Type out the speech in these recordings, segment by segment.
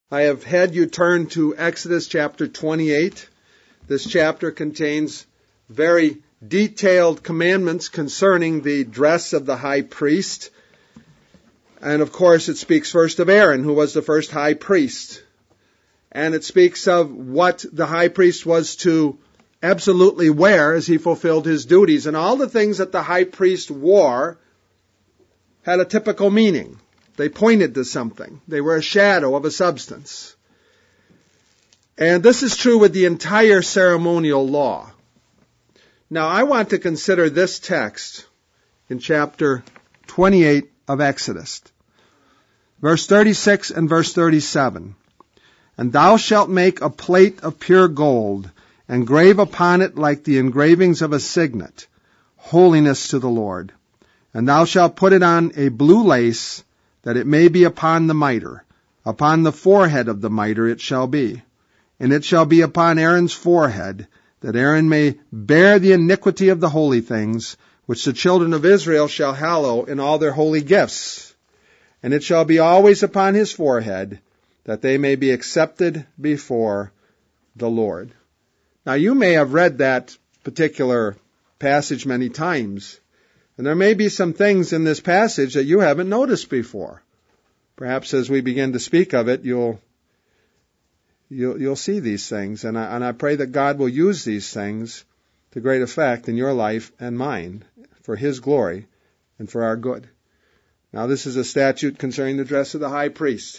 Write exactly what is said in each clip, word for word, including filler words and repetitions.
I have had you turn to Exodus chapter twenty-eight. This chapter contains very detailed commandments concerning the dress of the high priest. And of course it speaks first of Aaron, who was the first high priest. And it speaks of what the high priest was to absolutely wear as he fulfilled his duties. And all the things that the high priest wore had a typical meaning. They pointed to something. They were a shadow of a substance. And this is true with the entire ceremonial law. Now, I want to consider this text in chapter twenty-eight of Exodus. Verse thirty-six and verse thirty-seven. And thou shalt make a plate of pure gold, and grave upon it like the engravings of a signet, holiness to the Lord. And thou shalt put it on a blue lace, that it may be upon the mitre. Upon the forehead of the mitre it shall be. And it shall be upon Aaron's forehead, that Aaron may bear the iniquity of the holy things, which the children of Israel shall hallow in all their holy gifts. And it shall be always upon his forehead, that they may be accepted before the Lord. Now you may have read that particular passage many times, and there may be some things in this passage that you haven't noticed before. Perhaps as we begin to speak of it, you'll you'll, you'll see these things. And I, and I pray that God will use these things to great effect in your life and mine for His glory and for our good. Now this is a statute concerning the dress of the high priest.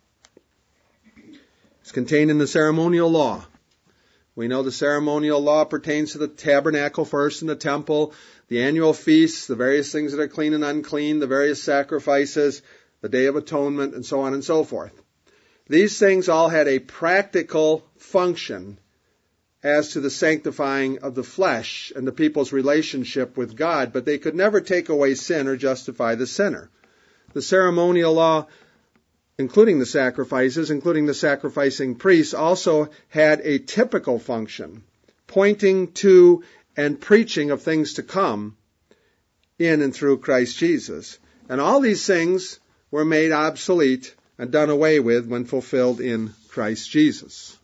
It's contained in the ceremonial law. We know the ceremonial law pertains to the tabernacle first and the temple, the annual feasts, the various things that are clean and unclean, the various sacrifices, the Day of Atonement, and so on and so forth. These things all had a practical function as to the sanctifying of the flesh and the people's relationship with God, but they could never take away sin or justify the sinner. The ceremonial law, including the sacrifices, including the sacrificing priests, also had a typical function, pointing to and preaching of things to come in and through Christ Jesus. And all these things were made obsolete and done away with when fulfilled in Christ Jesus.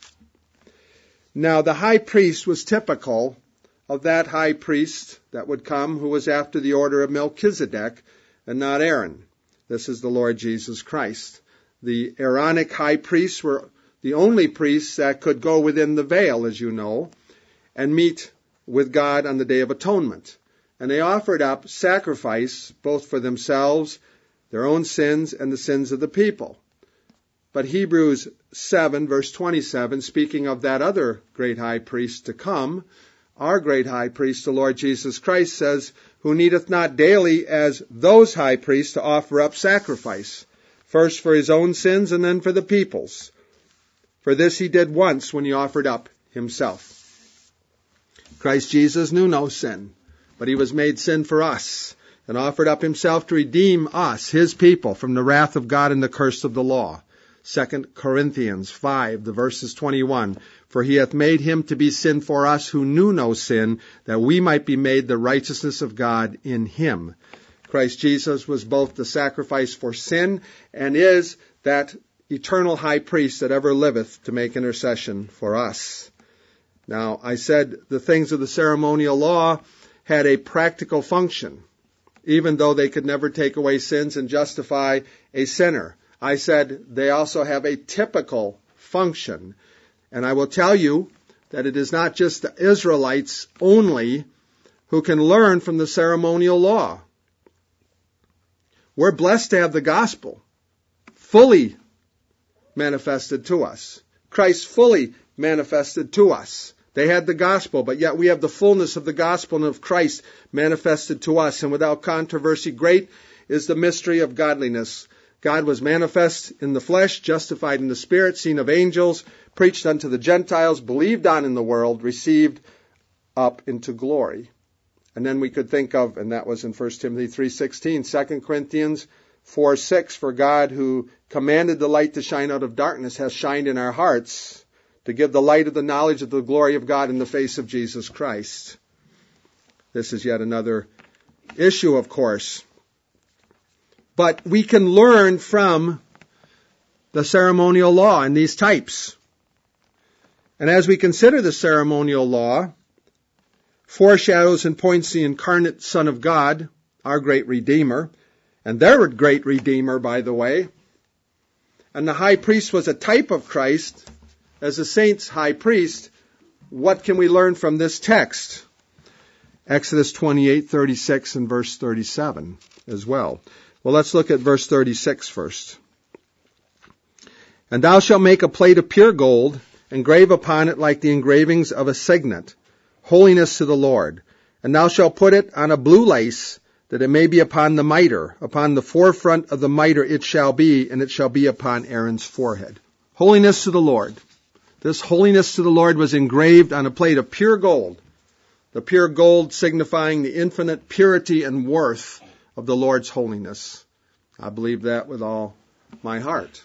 Now, the high priest was typical of that high priest that would come who was after the order of Melchizedek and not Aaron. This is the Lord Jesus Christ. The Aaronic high priests were the only priests that could go within the veil, as you know, and meet with God on the Day of Atonement. And they offered up sacrifice both for themselves, their own sins, and the sins of the people. But Hebrews seven, verse twenty-seven, speaking of that other great high priest to come, our great high priest, the Lord Jesus Christ, says, who needeth not daily as those high priests to offer up sacrifice, first for his own sins and then for the people's. For this he did once when he offered up himself. Christ Jesus knew no sin, but he was made sin for us and offered up himself to redeem us, his people, from the wrath of God and the curse of the law. Second Corinthians five, the verse is twenty-one. For he hath made him to be sin for us who knew no sin, that we might be made the righteousness of God in him. Christ Jesus was both the sacrifice for sin and is that eternal high priest that ever liveth to make intercession for us. Now, I said the things of the ceremonial law had a practical function, even though they could never take away sins and justify a sinner. I said they also have a typical function. And I will tell you that it is not just the Israelites only who can learn from the ceremonial law. We're blessed to have the gospel fully manifested to us. Christ fully manifested to us. They had the gospel, but yet we have the fullness of the gospel and of Christ manifested to us. And without controversy, great is the mystery of godliness. God was manifest in the flesh, justified in the spirit, seen of angels, preached unto the Gentiles, believed on in the world, received up into glory. And then we could think of, and that was in First Timothy three sixteen, Second Corinthians four six, for God who commanded the light to shine out of darkness has shined in our hearts to give the light of the knowledge of the glory of God in the face of Jesus Christ. This is yet another issue, of course. But we can learn from the ceremonial law and these types. And as we consider the ceremonial law, foreshadows and points the incarnate Son of God, our great Redeemer, and their great Redeemer, by the way. And the high priest was a type of Christ. As the saint's high priest, what can we learn from this text? Exodus twenty-eight, thirty-six, and verse thirty-seven as well. Well, let's look at verse thirty-six first. And thou shalt make a plate of pure gold, engrave upon it like the engravings of a signet, holiness to the Lord. And thou shalt put it on a blue lace, that it may be upon the mitre. Upon the forefront of the mitre it shall be, and it shall be upon Aaron's forehead. Holiness to the Lord. This holiness to the Lord was engraved on a plate of pure gold. The pure gold signifying the infinite purity and worth of the Lord's holiness. I believe that with all my heart.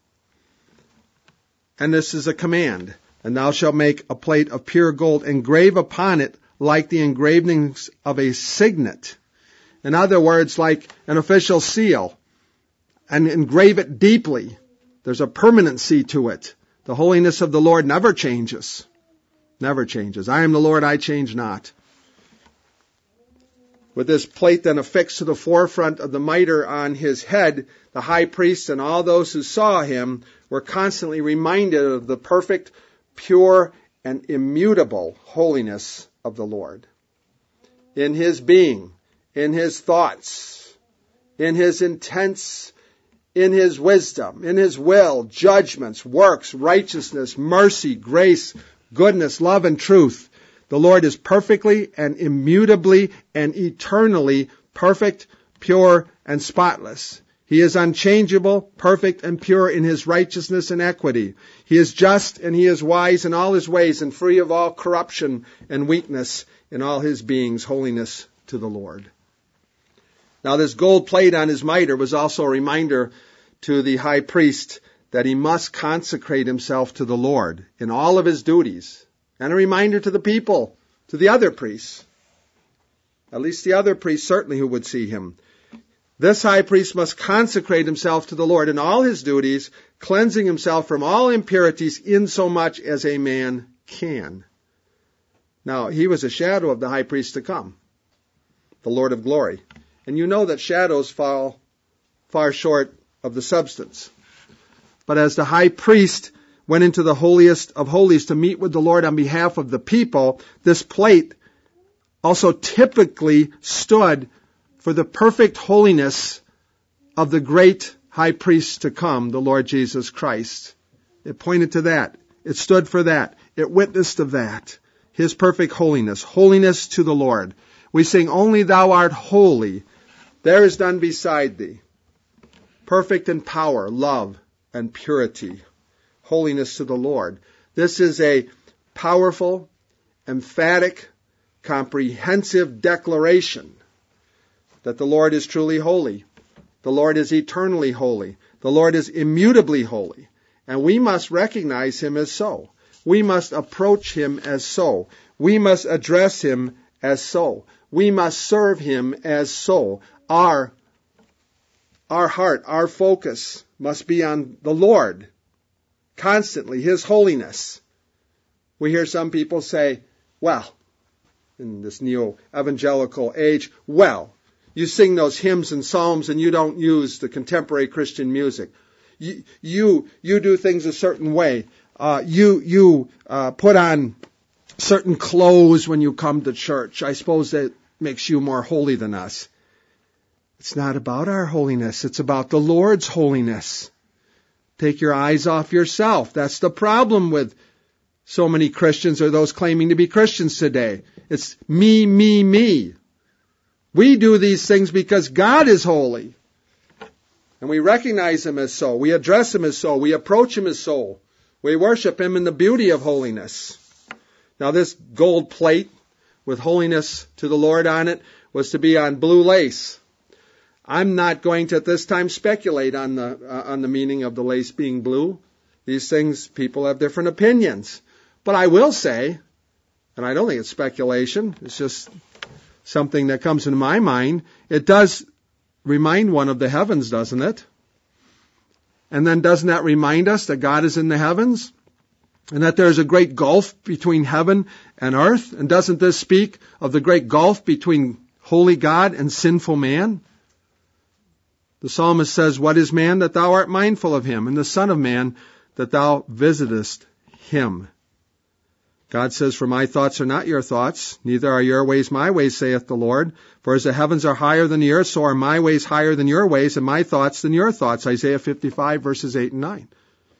And this is a command. And thou shalt make a plate of pure gold, engrave upon it like the engravings of a signet. In other words, like an official seal. And engrave it deeply. There's a permanency to it. The holiness of the Lord never changes. Never changes. I am the Lord, I change not. With this plate then affixed to the forefront of the mitre on his head, the high priest and all those who saw him were constantly reminded of the perfect, pure, and immutable holiness of the Lord. In his being, in his thoughts, in his intents, in his wisdom, in his will, judgments, works, righteousness, mercy, grace, goodness, love, and truth. The Lord is perfectly and immutably and eternally perfect, pure, and spotless. He is unchangeable, perfect, and pure in his righteousness and equity. He is just and he is wise in all his ways and free of all corruption and weakness in all his beings. Holiness to the Lord. Now this gold plate on his mitre was also a reminder to the high priest that he must consecrate himself to the Lord in all of his duties. And a reminder to the people, to the other priests. At least the other priests certainly who would see him. This high priest must consecrate himself to the Lord in all his duties, cleansing himself from all impurities insomuch as a man can. Now, he was a shadow of the high priest to come, the Lord of glory. And you know that shadows fall far short of the substance. But as the high priest went into the holiest of holies to meet with the Lord on behalf of the people, this plate also typically stood for the perfect holiness of the great high priest to come, the Lord Jesus Christ. It pointed to that. It stood for that. It witnessed of that. His perfect holiness. Holiness to the Lord. We sing, only thou art holy. There is none beside thee. Perfect in power, love, and purity. Holiness to the Lord. This is a powerful, emphatic, comprehensive declaration that the Lord is truly holy. The Lord is eternally holy. The Lord is immutably holy. And we must recognize him as so. We must approach him as so. We must address him as so. We must serve him as so. Our, our heart, our focus must be on the Lord. Constantly, his holiness. We hear some people say, well, in this neo-evangelical age, well, you sing those hymns and psalms and you don't use the contemporary Christian music. You you, you do things a certain way. Uh, you you uh, put on certain clothes when you come to church. I suppose that makes you more holy than us. It's not about our holiness. It's about the Lord's holiness. Take your eyes off yourself. That's the problem with so many Christians or those claiming to be Christians today. It's me, me, me. We do these things because God is holy. And we recognize him as so. We address him as so. We approach him as so. We worship him in the beauty of holiness. Now this gold plate with holiness to the Lord on it was to be on blue lace. I'm not going to at this time speculate on the uh, on the meaning of the lace being blue. These things, people have different opinions. But I will say, and I don't think it's speculation, it's just something that comes into my mind, it does remind one of the heavens, doesn't it? And then doesn't that remind us that God is in the heavens? And that there's a great gulf between heaven and earth? And doesn't this speak of the great gulf between holy God and sinful man? The psalmist says, what is man that thou art mindful of him, and the son of man that thou visitest him? God says, for my thoughts are not your thoughts, neither are your ways my ways, saith the Lord. For as the heavens are higher than the earth, so are my ways higher than your ways, and my thoughts than your thoughts. Isaiah fifty-five, verses eight and nine.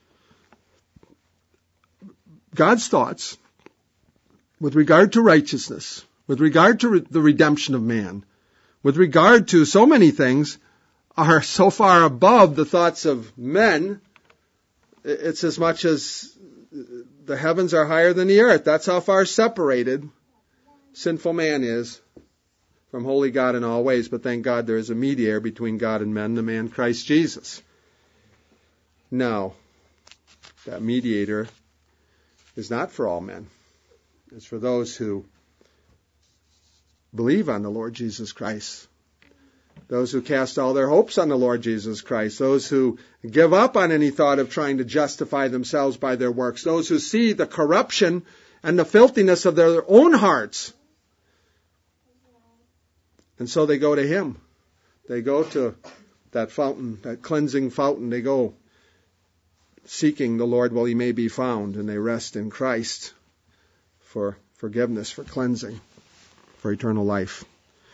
God's thoughts with regard to righteousness, with regard to re- the redemption of man, with regard to so many things, are so far above the thoughts of men. It's as much as the heavens are higher than the earth. That's how far separated sinful man is from holy God in all ways. But thank God there is a mediator between God and men, the man Christ Jesus. Now, that mediator is not for all men. It's for those who believe on the Lord Jesus Christ. Those who cast all their hopes on the Lord Jesus Christ. Those who give up on any thought of trying to justify themselves by their works. Those who see the corruption and the filthiness of their own hearts. And so they go to Him. They go to that fountain, that cleansing fountain. They go seeking the Lord while He may be found. And they rest in Christ for forgiveness, for cleansing, for eternal life.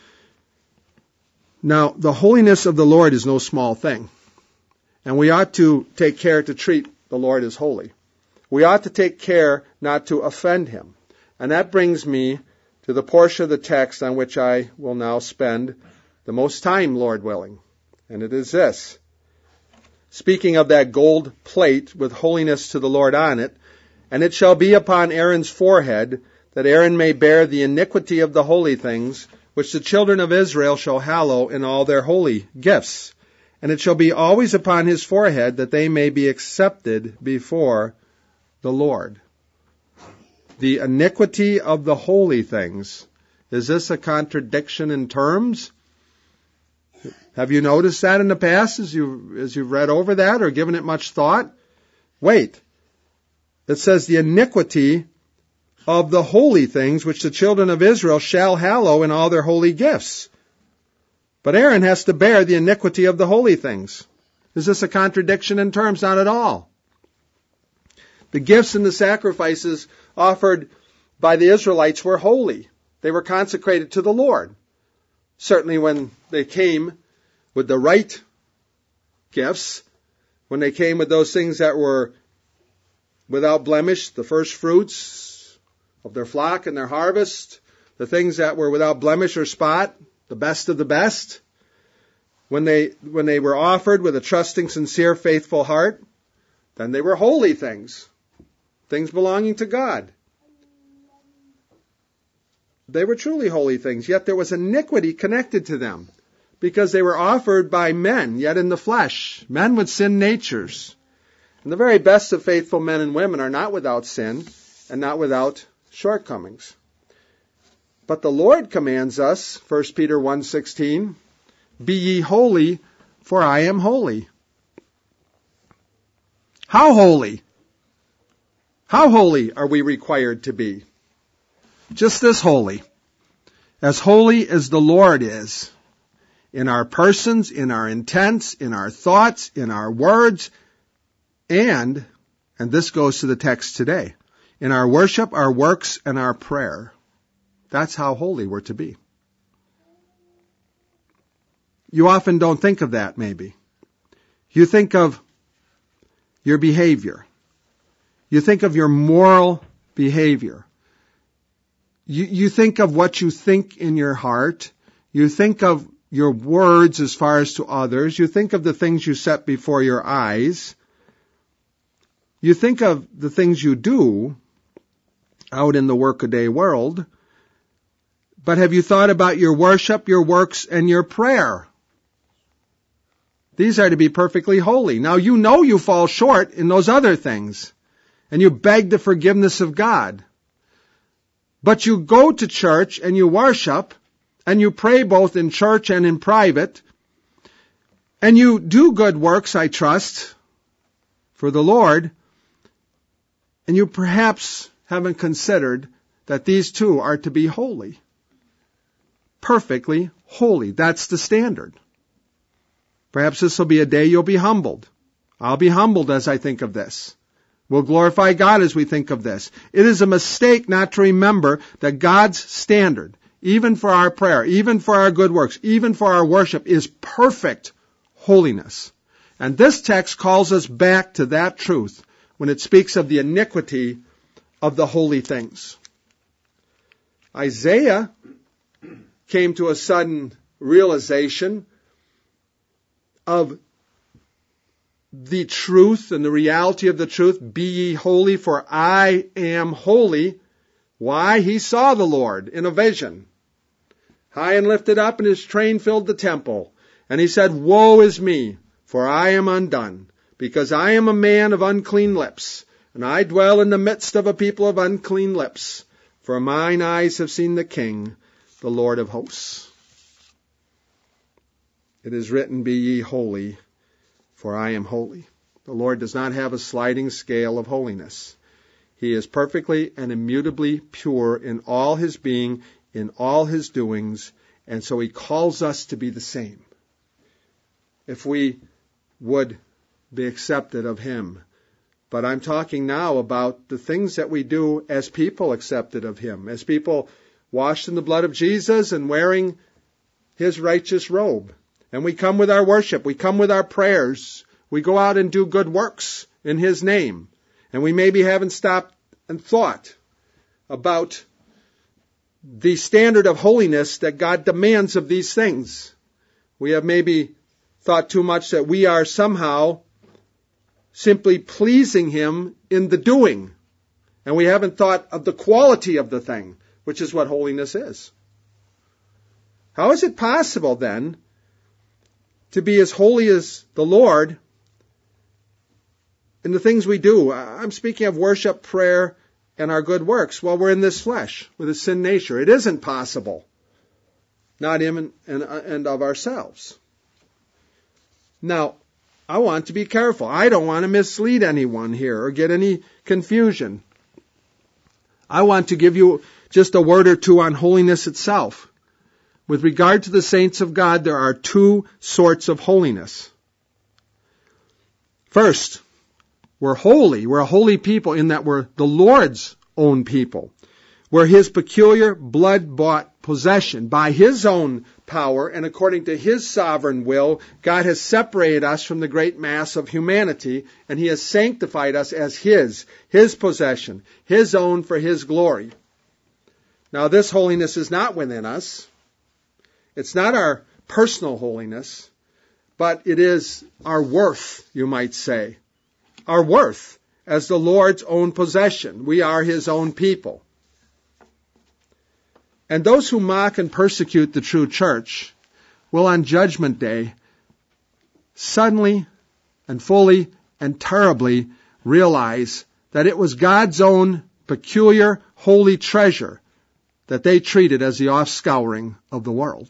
Now, the holiness of the Lord is no small thing. And we ought to take care to treat the Lord as holy. We ought to take care not to offend Him. And that brings me to the portion of the text on which I will now spend the most time, Lord willing. And it is this. Speaking of that gold plate with holiness to the Lord on it, and it shall be upon Aaron's forehead, that Aaron may bear the iniquity of the holy things, which the children of Israel shall hallow in all their holy gifts. And it shall be always upon his forehead, that they may be accepted before the Lord. The iniquity of the holy things. Is this a contradiction in terms? Have you noticed that in the past as you as you've read over that or given it much thought? Wait. It says the iniquity of the holy things which the children of Israel shall hallow in all their holy gifts. But Aaron has to bear the iniquity of the holy things. Is this a contradiction in terms? Not at all. The gifts and the sacrifices offered by the Israelites were holy. They were consecrated to the Lord. Certainly when they came with the right gifts, when they came with those things that were without blemish, the first fruits of their flock and their harvest, the things that were without blemish or spot, the best of the best, when they when they were offered with a trusting, sincere, faithful heart, then they were holy things, things belonging to God. They were truly holy things, yet there was iniquity connected to them, because they were offered by men, yet in the flesh, men with sin natures. And the very best of faithful men and women are not without sin and not without shortcomings. But the Lord commands us, First Peter one sixteen, be ye holy, for I am holy. How holy? How holy are we required to be? Just this holy. As holy as the Lord is. In our persons, in our intents, in our thoughts, in our words, and, and this goes to the text today, in our worship, our works, and our prayer. That's how holy we're to be. You often don't think of that, maybe. You think of your behavior. You think of your moral behavior. You, you think of what you think in your heart. You think of your words as far as to others. You think of the things you set before your eyes. You think of the things you do out in the workaday world. But have you thought about your worship, your works, and your prayer? These are to be perfectly holy. Now you know you fall short in those other things, and you beg the forgiveness of God. But you go to church and you worship, and you pray both in church and in private, and you do good works, I trust, for the Lord, and you perhaps haven't considered that these two are to be holy. Perfectly holy. That's the standard. Perhaps this will be a day you'll be humbled. I'll be humbled as I think of this. We'll glorify God as we think of this. It is a mistake not to remember that God's standard, even for our prayer, even for our good works, even for our worship, is perfect holiness. And this text calls us back to that truth when it speaks of the iniquity of the holy things. Isaiah came to a sudden realization of the truth and the reality of the truth. Be ye holy, for I am holy. Why? He saw the Lord in a vision, high and lifted up, and his train filled the temple. And he said, Woe is me, for I am undone, because I am a man of unclean lips, and I dwell in the midst of a people of unclean lips. For mine eyes have seen the King, the Lord of hosts. It is written, Be ye holy, for I am holy. The Lord does not have a sliding scale of holiness. He is perfectly and immutably pure in all his being, in all his doings, and so he calls us to be the same. If we would be accepted of him. But I'm talking now about the things that we do as people accepted of him, as people washed in the blood of Jesus and wearing his righteous robe. And we come with our worship. We come with our prayers. We go out and do good works in his name. And we maybe haven't stopped and thought about the standard of holiness that God demands of these things. We have maybe thought too much that we are somehow simply pleasing him in the doing. And we haven't thought of the quality of the thing, which is what holiness is. How is it possible then to be as holy as the Lord in the things we do? I'm speaking of worship, prayer, and our good works while we're in this flesh with a sin nature. It isn't possible. Not in and, and, and of ourselves. Now, I want to be careful. I don't want to mislead anyone here or get any confusion. I want to give you just a word or two on holiness itself. With regard to the saints of God, there are two sorts of holiness. First, we're holy. We're a holy people in that we're the Lord's own people. We're his peculiar blood-bought possession. By his own power and according to his sovereign will, God has separated us from the great mass of humanity, and he has sanctified us as his, his possession, his own for his glory. Now, this holiness is not within us. It's not our personal holiness, but it is our worth, you might say. Our worth as the Lord's own possession. We are his own people. And those who mock and persecute the true church will on Judgment Day suddenly and fully and terribly realize that it was God's own peculiar holy treasure that they treated as the offscouring of the world.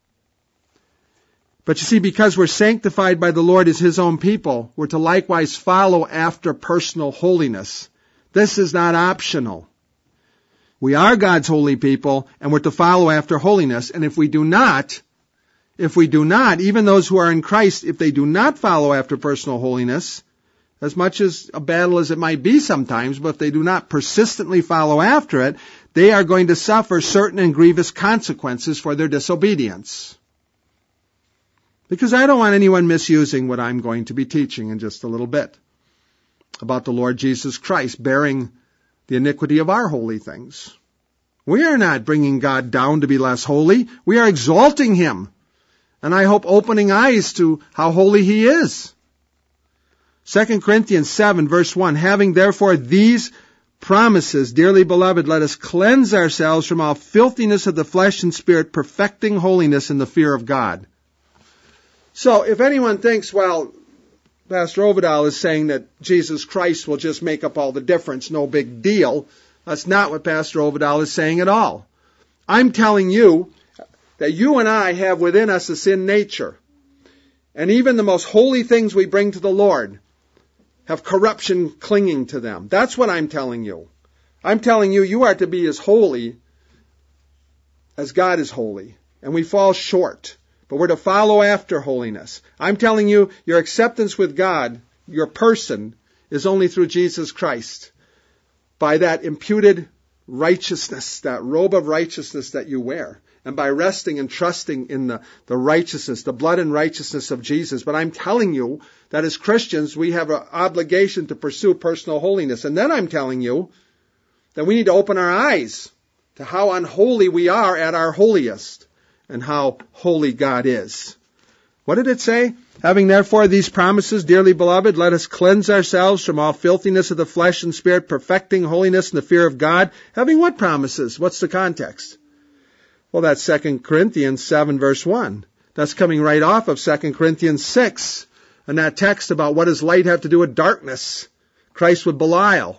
But you see, because we're sanctified by the Lord as his own people, we're to likewise follow after personal holiness. This is not optional. We are God's holy people, and we're to follow after holiness. And if we do not, if we do not, even those who are in Christ, if they do not follow after personal holiness, as much as a battle as it might be sometimes, but if they do not persistently follow after it, they are going to suffer certain and grievous consequences for their disobedience. Because I don't want anyone misusing what I'm going to be teaching in just a little bit about the Lord Jesus Christ bearing the iniquity of our holy things. We are not bringing God down to be less holy. We are exalting him. And I hope opening eyes to how holy he is. Second Corinthians seven, verse one, having therefore these promises, dearly beloved, let us cleanse ourselves from all filthiness of the flesh and spirit, perfecting holiness in the fear of God. So if anyone thinks, well, Pastor Ovidal is saying that Jesus Christ will just make up all the difference, no big deal. That's not what Pastor Ovidal is saying at all. I'm telling you that you and I have within us a sin nature. And even the most holy things we bring to the Lord have corruption clinging to them. That's what I'm telling you. I'm telling you, you are to be as holy as God is holy. And we fall short. But we're to follow after holiness. I'm telling you, your acceptance with God, your person, is only through Jesus Christ. By that imputed righteousness, that robe of righteousness that you wear. And by resting and trusting in the, the righteousness, the blood and righteousness of Jesus. But I'm telling you that as Christians, we have an obligation to pursue personal holiness. And then I'm telling you that we need to open our eyes to how unholy we are at our holiest and how holy God is. What did it say? Having therefore these promises, dearly beloved, let us cleanse ourselves from all filthiness of the flesh and spirit, perfecting holiness in the fear of God. Having what promises? What's the context? Well, that's Second Corinthians seven, verse one. That's coming right off of Second Corinthians six. And that text about what does light have to do with darkness? Christ with Belial.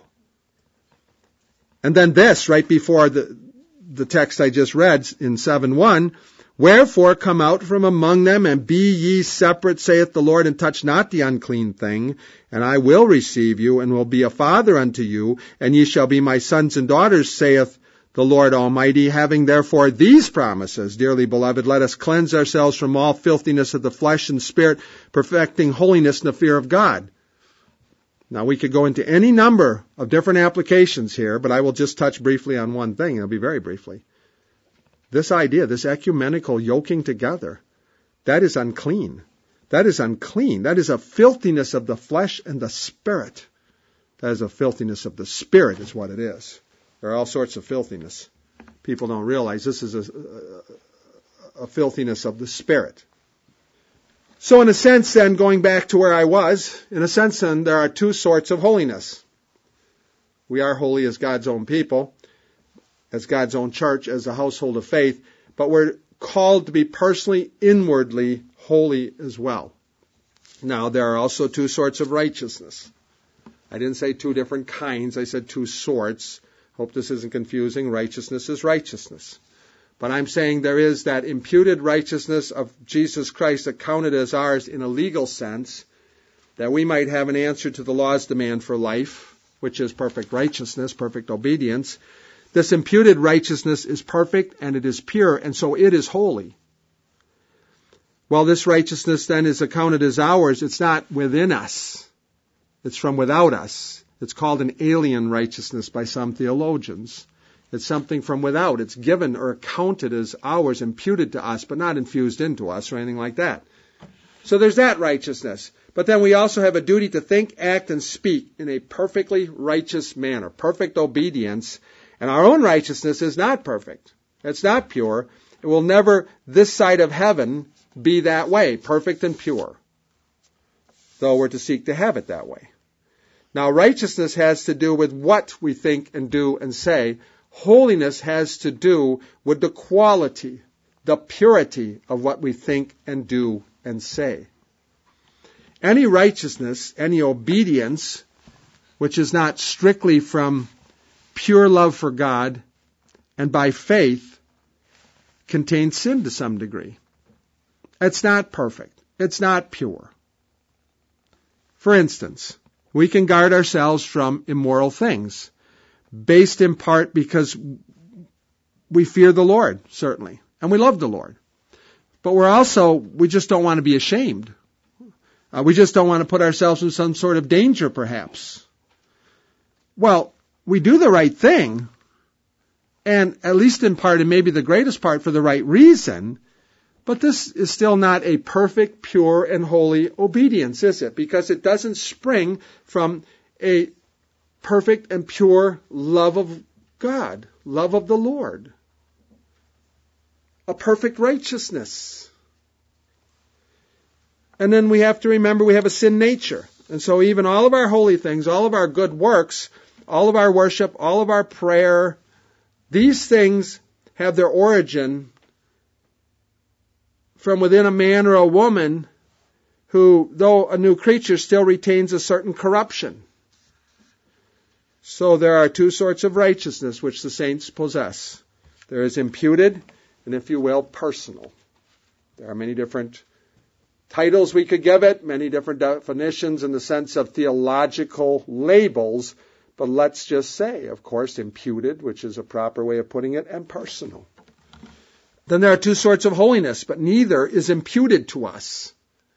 And then this, right before the, the text I just read in seven one. Wherefore come out from among them, and be ye separate, saith the Lord, and touch not the unclean thing, and I will receive you, and will be a father unto you, and ye shall be my sons and daughters, saith the Lord Almighty. Having therefore these promises, dearly beloved, let us cleanse ourselves from all filthiness of the flesh and spirit, perfecting holiness in the fear of God. Now we could go into any number of different applications here, but I will just touch briefly on one thing. It'll be very briefly. This idea, this ecumenical yoking together, that is unclean. That is unclean. That is a filthiness of the flesh and the spirit. That is a filthiness of the spirit is what it is. There are all sorts of filthiness. People don't realize this is a, a, a filthiness of the spirit. So in a sense then, going back to where I was, in a sense then, there are two sorts of holiness. We are holy as God's own people, as God's own church, as a household of faith, but we're called to be personally, inwardly holy as well. Now, there are also two sorts of righteousness. I didn't say two different kinds, I said two sorts. Hope this isn't confusing. Righteousness is righteousness. But I'm saying there is that imputed righteousness of Jesus Christ accounted as ours in a legal sense, that we might have an answer to the law's demand for life, which is perfect righteousness, perfect obedience. This imputed righteousness is perfect and it is pure, and so it is holy. While this righteousness then is accounted as ours, it's not within us. It's from without us. It's called an alien righteousness by some theologians. It's something from without. It's given or accounted as ours, imputed to us, but not infused into us or anything like that. So there's that righteousness. But then we also have a duty to think, act, and speak in a perfectly righteous manner, perfect obedience. And our own righteousness is not perfect. It's not pure. It will never, this side of heaven, be that way, perfect and pure. Though we're to seek to have it that way. Now, righteousness has to do with what we think and do and say. Holiness has to do with the quality, the purity of what we think and do and say. Any righteousness, any obedience, which is not strictly from pure love for God and by faith, contains sin to some degree. It's not perfect. It's not pure. For instance, we can guard ourselves from immoral things, based in part because we fear the Lord, certainly, and we love the Lord. But we're also, we just don't want to be ashamed. Uh, we just don't want to put ourselves in some sort of danger, perhaps. Well, we do the right thing, and at least in part, and maybe the greatest part, for the right reason, but this is still not a perfect, pure, and holy obedience, is it? Because it doesn't spring from a perfect and pure love of God, love of the Lord, a perfect righteousness. And then we have to remember we have a sin nature. And so even all of our holy things, all of our good works, all of our worship, all of our prayer, these things have their origin from within a man or a woman who, though a new creature, still retains a certain corruption. So there are two sorts of righteousness which the saints possess. There is imputed and, if you will, personal. There are many different titles we could give it, many different definitions in the sense of theological labels, but let's just say, of course, imputed, which is a proper way of putting it, and personal. Then there are two sorts of holiness, but neither is imputed to us.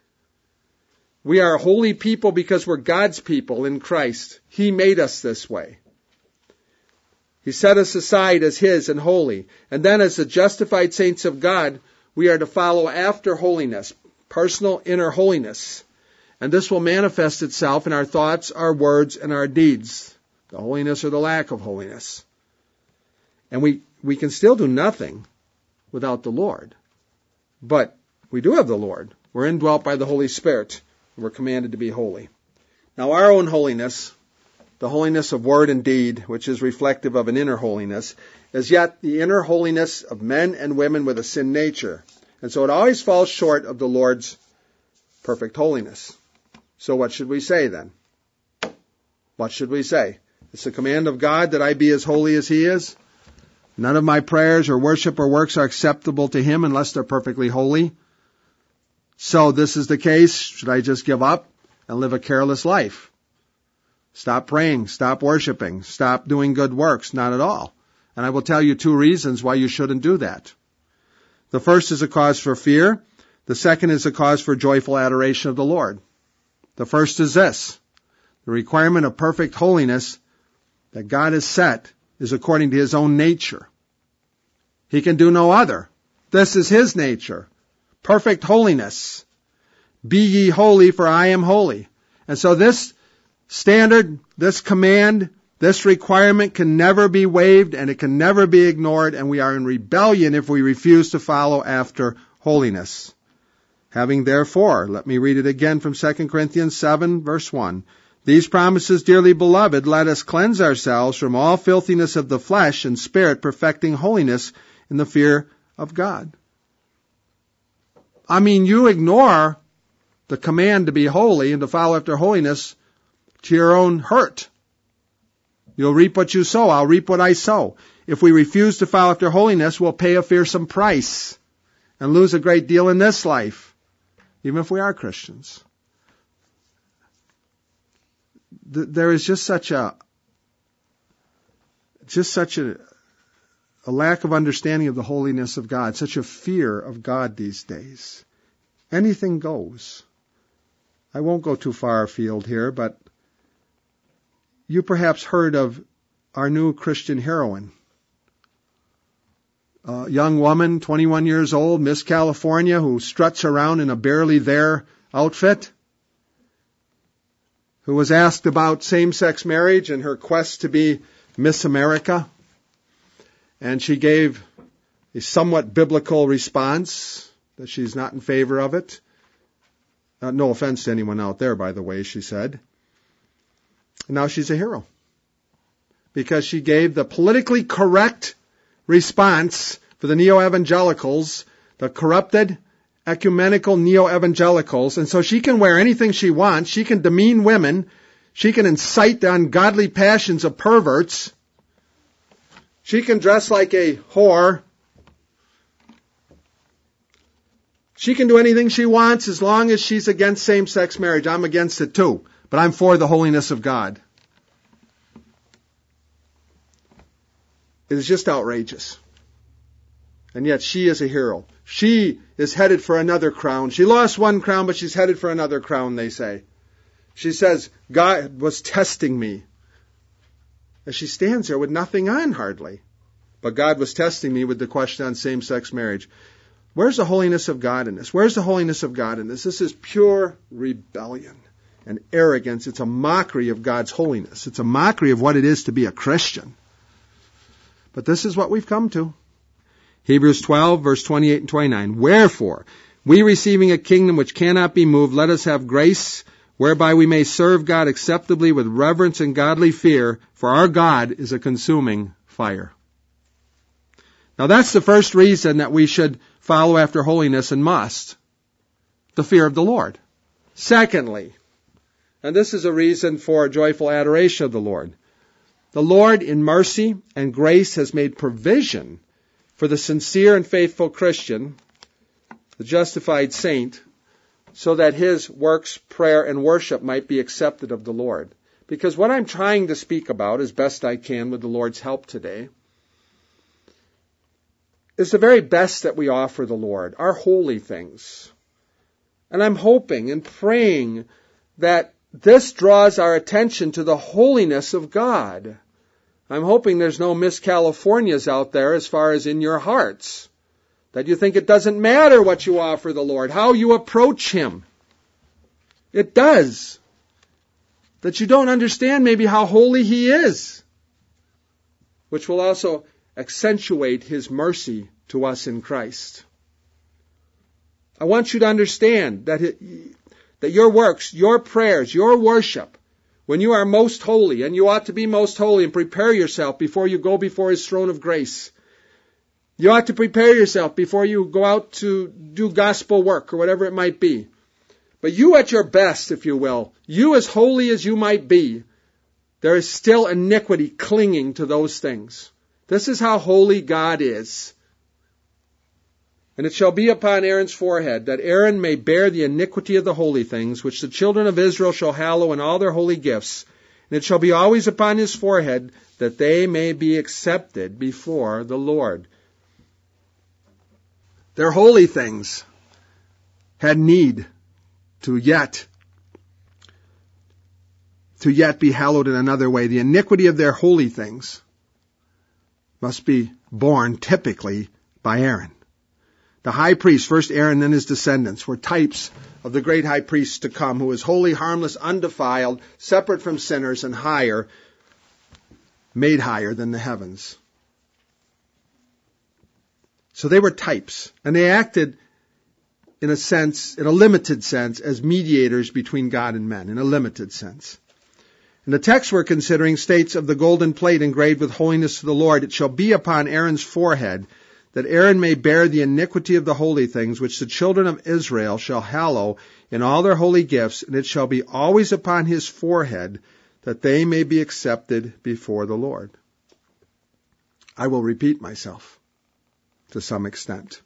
We are a holy people because we're God's people in Christ. He made us this way. He set us aside as His and holy. And then as the justified saints of God, we are to follow after holiness, personal inner holiness. And this will manifest itself in our thoughts, our words, and our deeds. The holiness or the lack of holiness. And we, we can still do nothing without the Lord. But we do have the Lord. We're indwelt by the Holy Spirit. And we're commanded to be holy. Now our own holiness, the holiness of word and deed, which is reflective of an inner holiness, is yet the inner holiness of men and women with a sin nature. And so it always falls short of the Lord's perfect holiness. So what should we say then? What should we say? It's the command of God that I be as holy as He is. None of my prayers or worship or works are acceptable to Him unless they're perfectly holy. So this is the case. Should I just give up and live a careless life? Stop praying, stop worshiping, stop doing good works? Not at all. And I will tell you two reasons why you shouldn't do that. The first is a cause for fear. The second is a cause for joyful adoration of the Lord. The first is this. The requirement of perfect holiness that God has set is according to His own nature. He can do no other. This is His nature. Perfect holiness. Be ye holy, for I am holy. And so this standard, this command, this requirement can never be waived and it can never be ignored, and we are in rebellion if we refuse to follow after holiness. Having therefore, let me read it again from Second Corinthians seven, verse one. These promises, dearly beloved, let us cleanse ourselves from all filthiness of the flesh and spirit, perfecting holiness in the fear of God. I mean, you ignore the command to be holy and to follow after holiness to your own hurt. You'll reap what you sow. I'll reap what I sow. If we refuse to follow after holiness, we'll pay a fearsome price and lose a great deal in this life, even if we are Christians. There is just such a, just such a, a lack of understanding of the holiness of God, such a fear of God these days. Anything goes. I won't go too far afield here, but you perhaps heard of our new Christian heroine. A young woman, twenty-one years old, Miss California, who struts around in a barely there outfit, who was asked about same-sex marriage and her quest to be Miss America. And she gave a somewhat biblical response that she's not in favor of it. Uh, no offense to anyone out there, by the way, she said. And now she's a hero. Because she gave the politically correct response for the neo-evangelicals, the corrupted ecumenical neo-evangelicals, and so she can wear anything she wants. She can demean women. She can incite the ungodly passions of perverts. She can dress like a whore. She can do anything she wants as long as she's against same-sex marriage. I'm against it too, but I'm for the holiness of God. It is just outrageous. And yet she is a hero. She is headed for another crown. She lost one crown, but she's headed for another crown, they say. She says, God was testing me. As she stands there with nothing on, hardly. But God was testing me with the question on same-sex marriage. Where's the holiness of God in this? Where's the holiness of God in this? This is pure rebellion and arrogance. It's a mockery of God's holiness. It's a mockery of what it is to be a Christian. But this is what we've come to. Hebrews twelve, verse twenty-eight and twenty-nine. Wherefore, we receiving a kingdom which cannot be moved, let us have grace whereby we may serve God acceptably with reverence and godly fear, for our God is a consuming fire. Now that's the first reason that we should follow after holiness and must. The fear of the Lord. Secondly, and this is a reason for joyful adoration of the Lord. The Lord in mercy and grace has made provision for the sincere and faithful Christian, the justified saint, so that his works, prayer, and worship might be accepted of the Lord. Because what I'm trying to speak about, as best I can with the Lord's help today, is the very best that we offer the Lord, our holy things. And I'm hoping and praying that this draws our attention to the holiness of God. I'm hoping there's no Miss Californias out there as far as in your hearts, that you think it doesn't matter what you offer the Lord, how you approach Him. It does. That you don't understand maybe how holy He is, which will also accentuate His mercy to us in Christ. I want you to understand that it, that your works, your prayers, your worship, when you are most holy, and you ought to be most holy and prepare yourself before you go before His throne of grace. You ought to prepare yourself before you go out to do gospel work or whatever it might be. But you at your best, if you will, you as holy as you might be, there is still iniquity clinging to those things. This is how holy God is. And it shall be upon Aaron's forehead, that Aaron may bear the iniquity of the holy things, which the children of Israel shall hallow in all their holy gifts. And it shall be always upon his forehead, that they may be accepted before the Lord. Their holy things had need to yet, to yet be hallowed in another way. The iniquity of their holy things must be borne typically by Aaron. The high priest, first Aaron, then his descendants, were types of the great high priest to come, who is holy, harmless, undefiled, separate from sinners, and higher, made higher than the heavens. So they were types, and they acted in a sense, in a limited sense, as mediators between God and men, in a limited sense. And the text we're considering states of the golden plate engraved with holiness to the Lord, it shall be upon Aaron's forehead, that Aaron may bear the iniquity of the holy things, which the children of Israel shall hallow in all their holy gifts, and it shall be always upon his forehead, that they may be accepted before the Lord. I will repeat myself to some extent.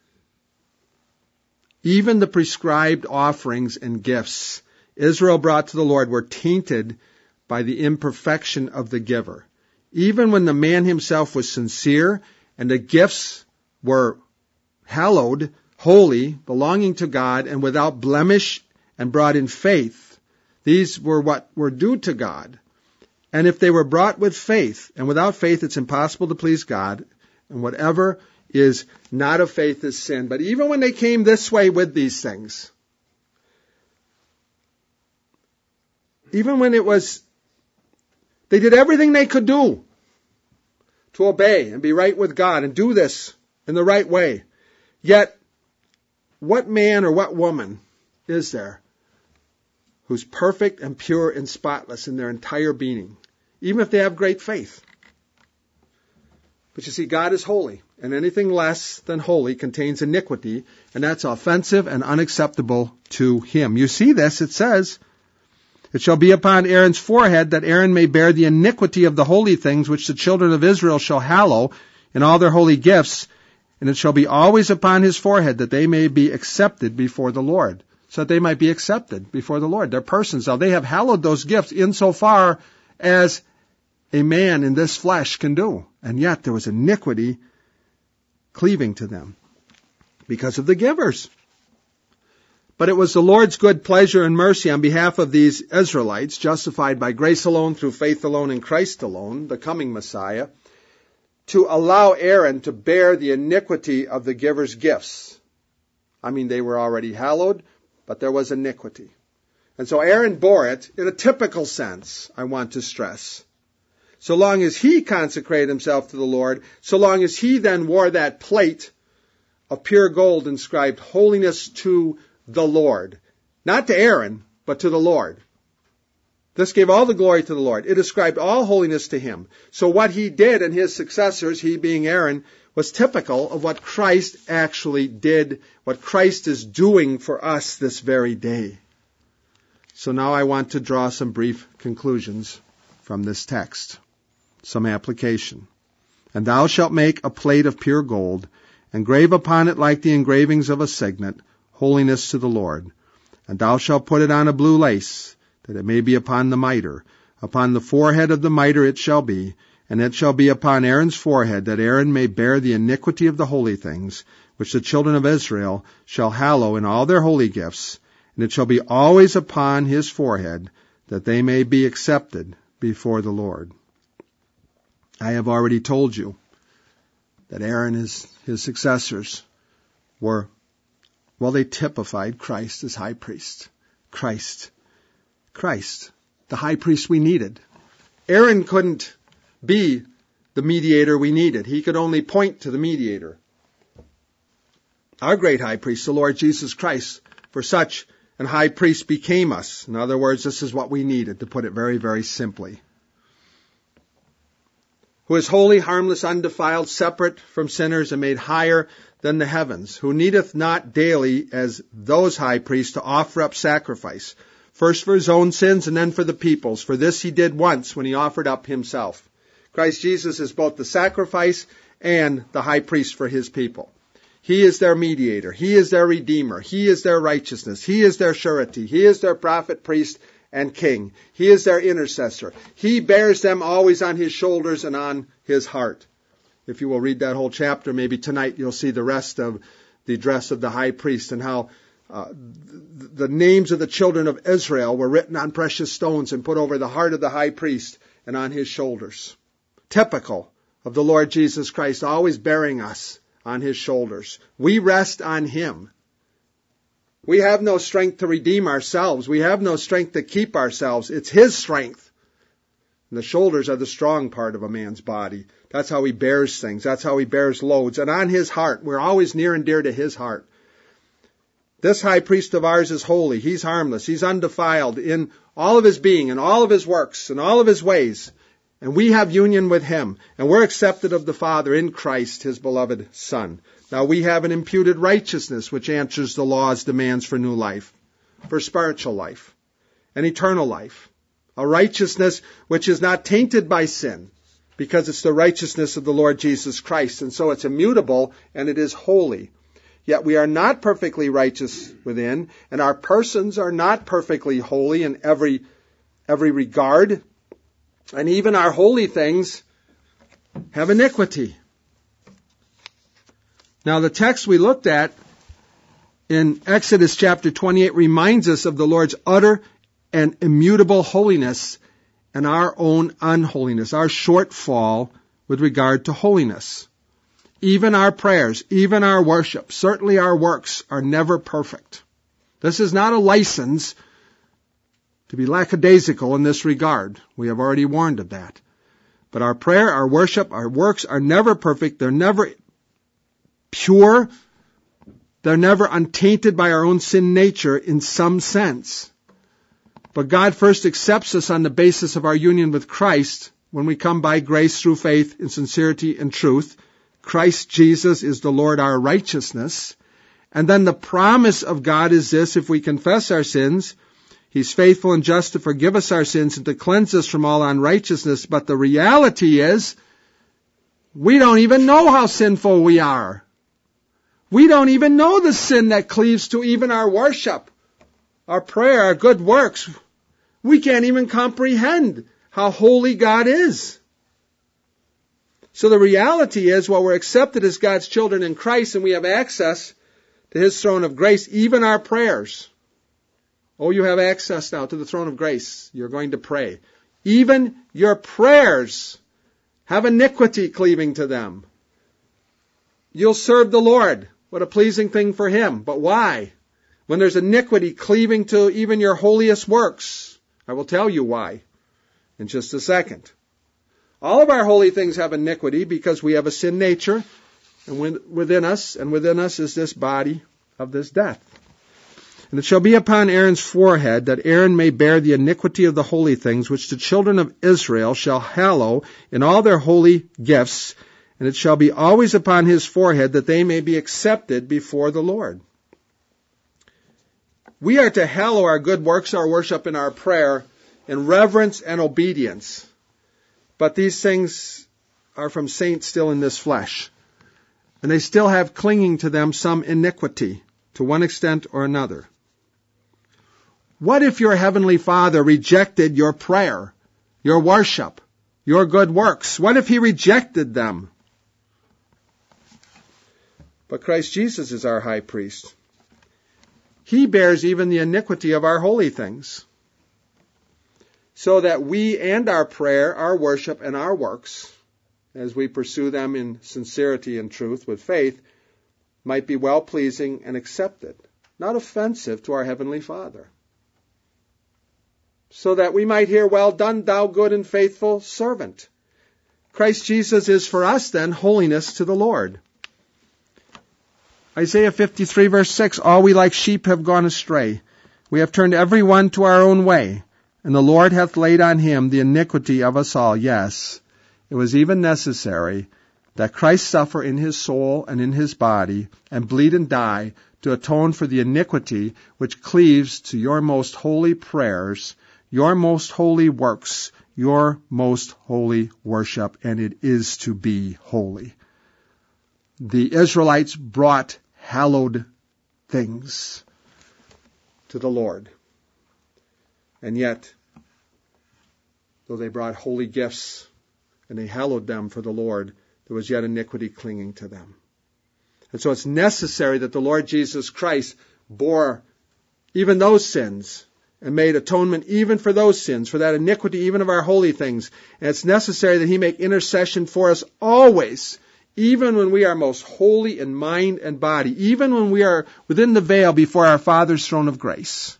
Even the prescribed offerings and gifts Israel brought to the Lord were tainted by the imperfection of the giver. Even when the man himself was sincere and the gifts were hallowed, holy, belonging to God, and without blemish and brought in faith, these were what were due to God. And if they were brought with faith, and without faith it's impossible to please God, and whatever is not of faith is sin. But even when they came this way with these things, even when it was, they did everything they could do to obey and be right with God and do this in the right way. Yet, what man or what woman is there who's perfect and pure and spotless in their entire being, even if they have great faith? But you see, God is holy, and anything less than holy contains iniquity, and that's offensive and unacceptable to Him. You see this, it says, it shall be upon Aaron's forehead, that Aaron may bear the iniquity of the holy things, which the children of Israel shall hallow in all their holy gifts, and it shall be always upon his forehead, that they may be accepted before the Lord. So that they might be accepted before the Lord. They're persons. Now they have hallowed those gifts insofar as a man in this flesh can do. And yet there was iniquity cleaving to them because of the givers. But it was the Lord's good pleasure and mercy on behalf of these Israelites, justified by grace alone, through faith alone, in Christ alone, the coming Messiah, to allow Aaron to bear the iniquity of the giver's gifts. I mean, they were already hallowed, but there was iniquity. And so Aaron bore it in a typical sense, I want to stress. So long as he consecrated himself to the Lord, so long as he then wore that plate of pure gold inscribed holiness to the Lord. Not to Aaron, but to the Lord. This gave all the glory to the Lord. It ascribed all holiness to him. So what he did and his successors, he being Aaron, was typical of what Christ actually did, what Christ is doing for us this very day. So now I want to draw some brief conclusions from this text. Some application. And thou shalt make a plate of pure gold, and grave upon it like the engravings of a signet, holiness to the Lord. And thou shalt put it on a blue lace, that it may be upon the mitre. Upon the forehead of the mitre it shall be, and it shall be upon Aaron's forehead, that Aaron may bear the iniquity of the holy things, which the children of Israel shall hallow in all their holy gifts, and it shall be always upon his forehead, that they may be accepted before the Lord. I have already told you that Aaron and his, his successors were, well, they typified Christ as high priest. Christ. Christ. The high priest we needed. Aaron couldn't be the mediator we needed. He could only point to the mediator. Our great high priest, the Lord Jesus Christ, for such an high priest became us. In other words, this is what we needed, to put it very, very simply. Who is holy, harmless, undefiled, separate from sinners, and made higher than the heavens, who needeth not daily as those high priests to offer up sacrifice, first for his own sins and then for the people's. For this he did once when he offered up himself. Christ Jesus is both the sacrifice and the high priest for his people. He is their mediator. He is their redeemer. He is their righteousness. He is their surety. He is their prophet, priest, and king. He is their intercessor. He bears them always on his shoulders and on his heart. If you will read that whole chapter, maybe tonight you'll see the rest of the dress of the high priest and how uh, the names of the children of Israel were written on precious stones and put over the heart of the high priest and on his shoulders. Typical of the Lord Jesus Christ, always bearing us on his shoulders. We rest on him. We have no strength to redeem ourselves. We have no strength to keep ourselves. It's his strength. And the shoulders are the strong part of a man's body. That's how he bears things. That's how he bears loads. And on his heart, we're always near and dear to his heart. This high priest of ours is holy. He's harmless. He's undefiled in all of his being, in all of his works, in all of his ways. And we have union with him. And we're accepted of the Father in Christ, his beloved Son. Now we have an imputed righteousness which answers the law's demands for new life, for spiritual life, and eternal life. A righteousness which is not tainted by sin, because it's the righteousness of the Lord Jesus Christ. And so it's immutable and it is holy. Yet we are not perfectly righteous within, and our persons are not perfectly holy in every, every regard. And even our holy things have iniquity. Now the text we looked at in Exodus chapter twenty-eight reminds us of the Lord's utter and immutable holiness and our own unholiness, our shortfall with regard to holiness. Even our prayers, even our worship, certainly our works are never perfect. This is not a license to be lackadaisical in this regard. We have already warned of that. But our prayer, our worship, our works are never perfect. They're never pure. They're never untainted by our own sin nature in some sense. But God first accepts us on the basis of our union with Christ when we come by grace through faith in sincerity and truth. Christ Jesus is the Lord our righteousness. And then the promise of God is this: if we confess our sins, he's faithful and just to forgive us our sins and to cleanse us from all unrighteousness. But the reality is, we don't even know how sinful we are. We don't even know the sin that cleaves to even our worship, our prayer, our good works. We can't even comprehend how holy God is. So the reality is, while we're accepted as God's children in Christ and we have access to his throne of grace, even our prayers. Oh, you have access now to the throne of grace. You're going to pray. Even your prayers have iniquity cleaving to them. You'll serve the Lord. What a pleasing thing for him. But why? When there's iniquity cleaving to even your holiest works. I will tell you why in just a second. All of our holy things have iniquity because we have a sin nature, and within us, and within us is this body of this death. And it shall be upon Aaron's forehead, that Aaron may bear the iniquity of the holy things, which the children of Israel shall hallow in all their holy gifts, and it shall be always upon his forehead, that they may be accepted before the Lord. We are to hallow our good works, our worship, and our prayer in reverence and obedience. But these things are from saints still in this flesh. And they still have clinging to them some iniquity, to one extent or another. What if your Heavenly Father rejected your prayer, your worship, your good works? What if He rejected them? But Christ Jesus is our high priest. He bears even the iniquity of our holy things, so that we and our prayer, our worship, and our works, as we pursue them in sincerity and truth with faith, might be well-pleasing and accepted, not offensive to our Heavenly Father. So that we might hear, "Well done, thou good and faithful servant." Christ Jesus is for us, then, holiness to the Lord. Isaiah fifty-three, verse six, "All we like sheep have gone astray. We have turned every one to our own way, and the Lord hath laid on him the iniquity of us all." Yes, it was even necessary that Christ suffer in his soul and in his body, and bleed and die, to atone for the iniquity which cleaves to your most holy prayers, your most holy works, your most holy worship, and it is to be holy. The Israelites brought hallowed things to the Lord. And yet, though they brought holy gifts and they hallowed them for the Lord, there was yet iniquity clinging to them. And so it's necessary that the Lord Jesus Christ bore even those sins and made atonement even for those sins, for that iniquity even of our holy things. And it's necessary that He make intercession for us always, even when we are most holy in mind and body, even when we are within the veil before our Father's throne of grace.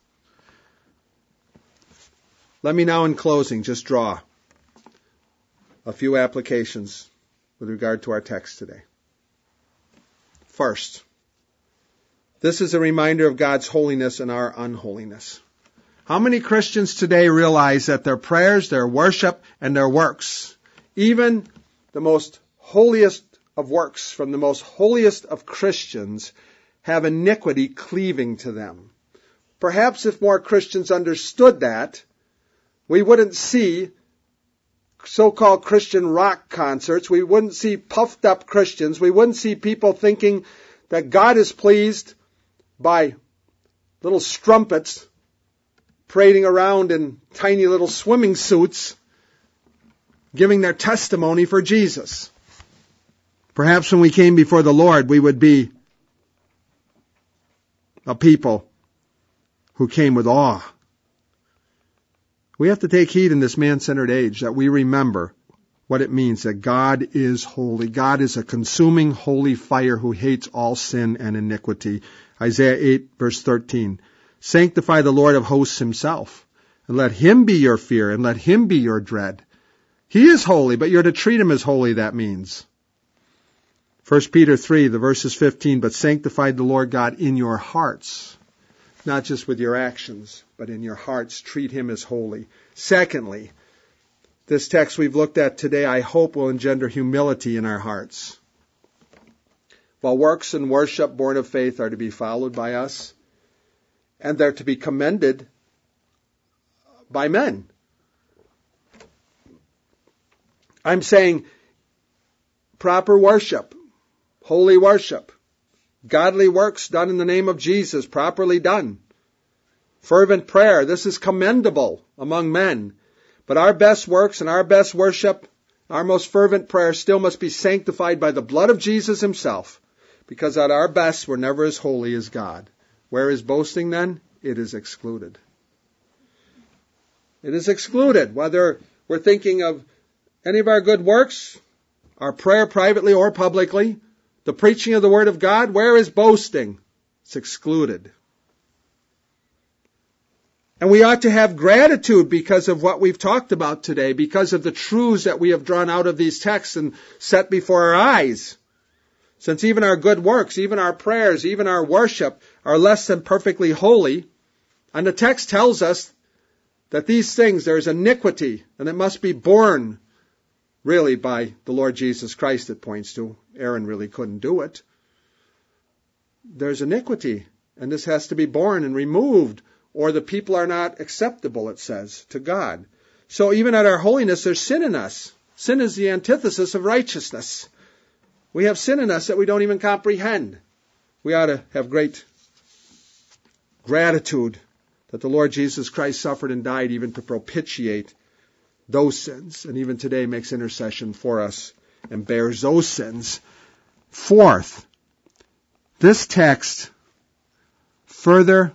Let me now, in closing, just draw a few applications with regard to our text today. First, this is a reminder of God's holiness and our unholiness. How many Christians today realize that their prayers, their worship, and their works, even the most holiest of works from the most holiest of Christians, have iniquity cleaving to them? Perhaps if more Christians understood that, we wouldn't see so-called Christian rock concerts. We wouldn't see puffed up Christians. We wouldn't see people thinking that God is pleased by little strumpets parading around in tiny little swimming suits, giving their testimony for Jesus. Perhaps when we came before the Lord, we would be a people who came with awe. We have to take heed in this man-centered age that we remember what it means that God is holy. God is a consuming holy fire who hates all sin and iniquity. Isaiah eight, verse thirteen. Sanctify the Lord of hosts Himself, and let Him be your fear, and let Him be your dread. He is holy, but you're to treat Him as holy, that means. First Peter three, the verses fifteen, but sanctify the Lord God in your hearts, not just with your actions, but in your hearts. Treat Him as holy. Secondly, this text we've looked at today, I hope, will engender humility in our hearts. While works and worship born of faith are to be followed by us, and they're to be commended by men, I'm saying proper worship, holy worship, godly works done in the name of Jesus, properly done, fervent prayer, this is commendable among men. But our best works and our best worship, our most fervent prayer still must be sanctified by the blood of Jesus Himself, because at our best we're never as holy as God. Where is boasting then? It is excluded. It is excluded, whether we're thinking of any of our good works, our prayer privately or publicly, the preaching of the Word of God. Where is boasting? It's excluded. And we ought to have gratitude because of what we've talked about today, because of the truths that we have drawn out of these texts and set before our eyes. Since even our good works, even our prayers, even our worship are less than perfectly holy, and the text tells us that these things, there is iniquity, and it must be borne really by the Lord Jesus Christ, it points to. Aaron really couldn't do it. There's iniquity, and this has to be borne and removed, or the people are not acceptable, it says, to God. So even at our holiness, there's sin in us. Sin is the antithesis of righteousness. We have sin in us that we don't even comprehend. We ought to have great gratitude that the Lord Jesus Christ suffered and died even to propitiate those sins, and even today makes intercession for us and bears those sins. Fourth, this text further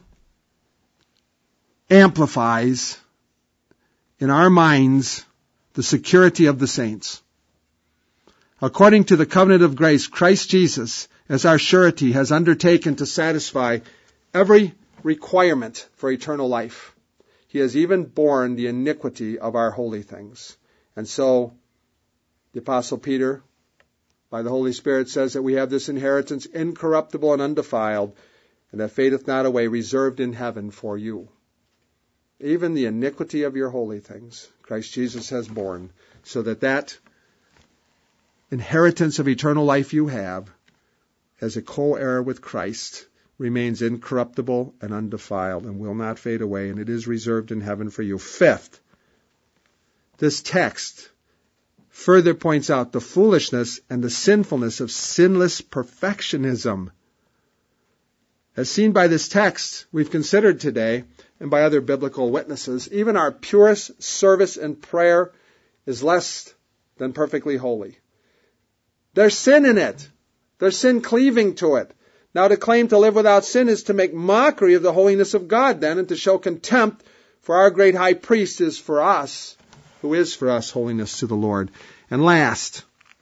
amplifies in our minds the security of the saints. According to the covenant of grace, Christ Jesus, as our surety, has undertaken to satisfy every requirement for eternal life. He has even borne the iniquity of our holy things. And so, the Apostle Peter, by the Holy Spirit, says that we have this inheritance incorruptible and undefiled, and that fadeth not away, reserved in heaven for you. Even the iniquity of your holy things, Christ Jesus has borne, so that that inheritance of eternal life you have, as a co-heir with Christ, remains incorruptible and undefiled and will not fade away, and it is reserved in heaven for you. Fifth, this text further points out the foolishness and the sinfulness of sinless perfectionism. As seen by this text we've considered today, and by other biblical witnesses, even our purest service and prayer is less than perfectly holy. There's sin in it. There's sin cleaving to it. Now, to claim to live without sin is to make mockery of the holiness of God then, and to show contempt for our great high priest is for us, who is for us holiness to the Lord. And last,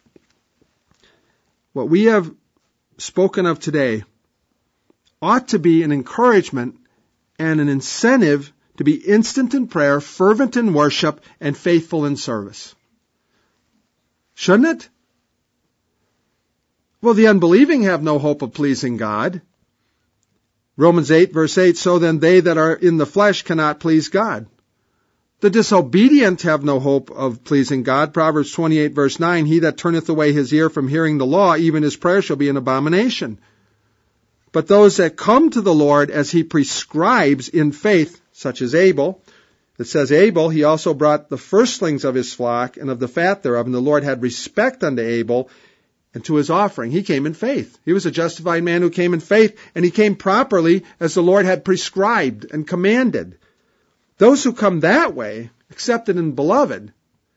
what we have spoken of today ought to be an encouragement and an incentive to be instant in prayer, fervent in worship, and faithful in service. Shouldn't it? Well, the unbelieving have no hope of pleasing God. Romans eight, verse eight, so then they that are in the flesh cannot please God. The disobedient have no hope of pleasing God. Proverbs twenty-eight, verse nine, he that turneth away his ear from hearing the law, even his prayer shall be an abomination. But those that come to the Lord as he prescribes in faith, such as Abel, it says Abel, he also brought the firstlings of his flock and of the fat thereof, and the Lord had respect unto Abel, and to his offering. He came in faith. He was a justified man who came in faith, and he came properly as the Lord had prescribed and commanded. Those who come that way, accepted and beloved,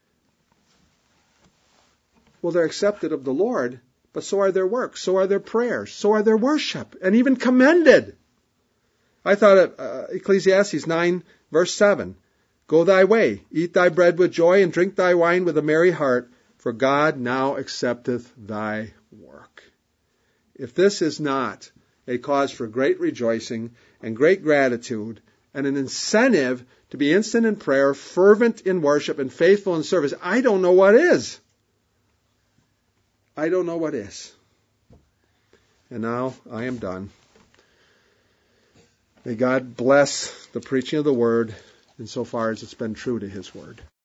well, they're accepted of the Lord, but so are their works, so are their prayers, so are their worship, and even commended. I thought of uh, Ecclesiastes nine, verse seven, go thy way, eat thy bread with joy, and drink thy wine with a merry heart, for God now accepteth thy work. If this is not a cause for great rejoicing and great gratitude and an incentive to be instant in prayer, fervent in worship, and faithful in service, I don't know what is. I don't know what is. And now I am done. May God bless the preaching of the word insofar as it's been true to his word.